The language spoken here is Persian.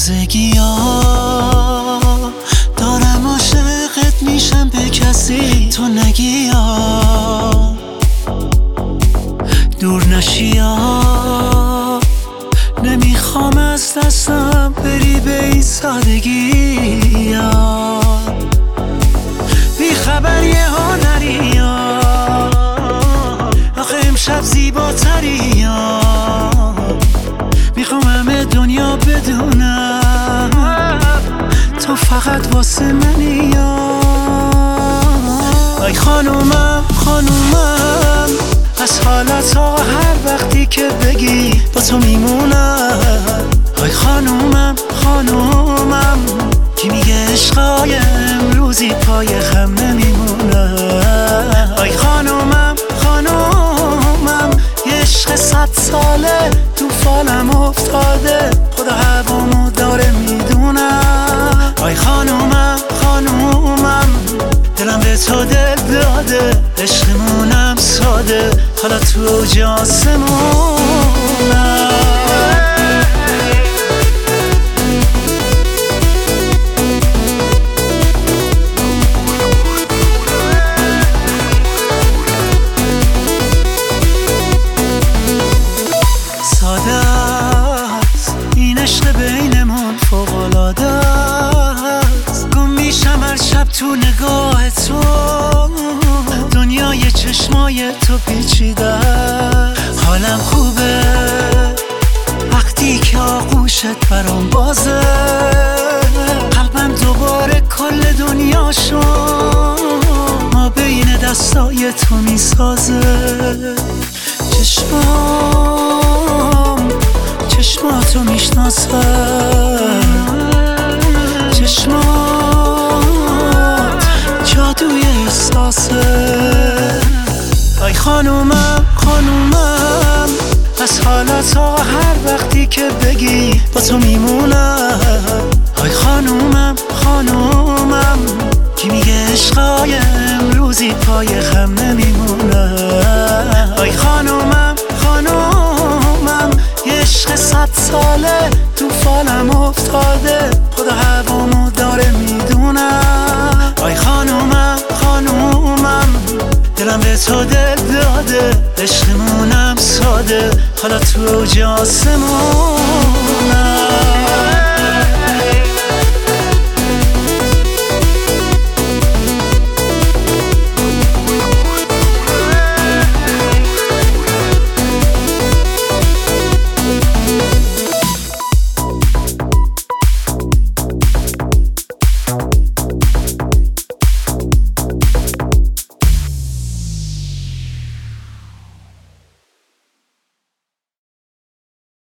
تازگی ها دارم عاشقت میشم به کسی تو نگی ها دور نشی ها نمیخوام از دستم بری به این سادگی ها بی خبری ها نری ها آخه امشب زیباتری ها میخوام همه دنیا بدونم تو فقط واسه منی ها ای خانومم خانومم از حالت ها هر وقتی که بگی با تو میمونم ای خانومم خانومم کی میگه عشقای امروزی پای خم نمیمونه ای خانومم خانومم یه عشق 100 ساله تو فالم افتاده خدا هوامو داره میدونم ای خانومم خانومم دلم به تو دل داده عشقمونم ساده حالا تو جاسمونم ساده است این عشق بینمون فوق‌العاده است گم میشم هر شب تو نگاه تو دنیای چشمای تو پیچیده حالم خوبه وقتی که آغوشت برام بازه قلبم دوباره کل دنیا شد ما بین دستای تو میسازه چشماتو میشناسم چشمات جادوی احساسه ای خانومم خانومم از حالت ها هر وقتی که بگی با تو میمونم ای خانومم خانومم کی میگه عشقای امروزی پای خم نمیمونه ای خانومم خانومم یه عشق 100 ساله تو فالم افتاده خدا هوامو داره میدونم ای خانومم خانومم دلم به تو دل داده عشقمونم ساده حالا تو جاسمونم